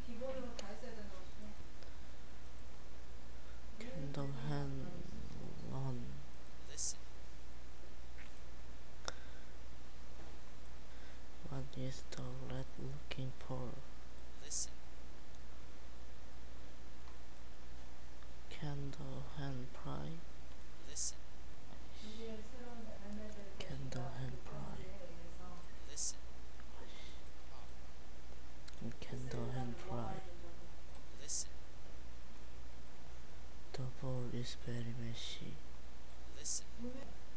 Candle hand on. Listen. What is the rat looking for? Listen. Candle hand pry. Listen. Candle hand pry. Listen. Candle hand pry. Listen. The bowl is very messy. Listen.